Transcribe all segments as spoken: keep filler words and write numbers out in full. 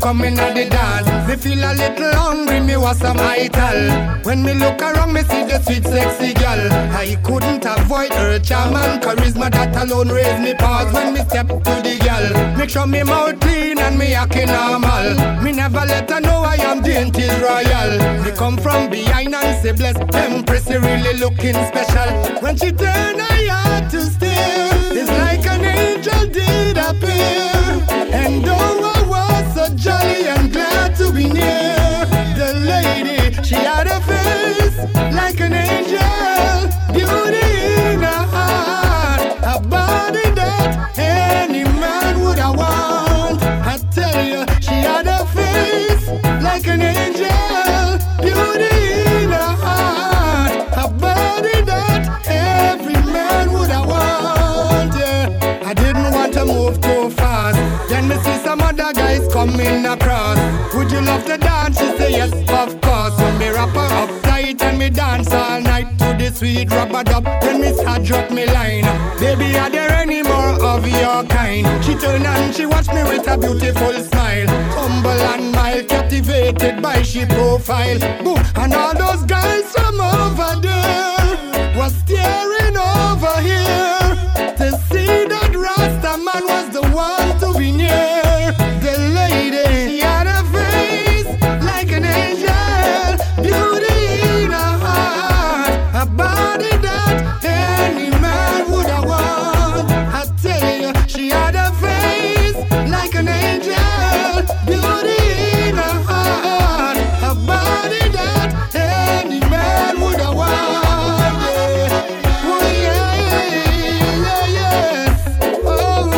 come in at the dance. Me feel a little hungry, me want some ital. When me look around, me see the sweet sexy girl. I couldn't avoid her charm and charisma, that alone raised me pause when me step to the girl. Make sure me mouth clean and me acting normal. Me never let her know I am dainty royal. Me come from behind and say bless Empress, you really looking special. When she turn her heart to stare, it's like an angel did appear. And though I was so jolly and glad to be near the lady, she had a face like an angel, beauty in her heart, a body that any man would have want. I tell you, she had a face like an angel, beauty in her heart, a body that every man would have want. Yeah. I didn't want to move too fast. Then me see some other guys coming across. Would you love to dance? She say yes, of course. When me wrap her up tight and me dance all night to the sweet rubber dub. Then me start drop me line. Baby, are there any more of your kind? She turn and she watch me with a beautiful smile. Humble and mild, captivated by she profile. Boom, and all those guys from over there was staring over here to see that Rasta man was the one to be near. The lady, she had a face like an angel, beauty in her heart, a body that any man would have want. I tell you, she had a face like an angel, beauty in her heart, a body that any man would have want. Yeah. Oh yeah, yeah, yes. Oh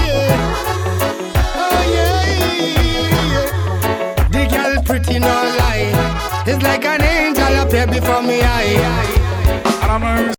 yeah, oh yeah, yeah. The girl pretty no lie, it's like an angel up here before me eye.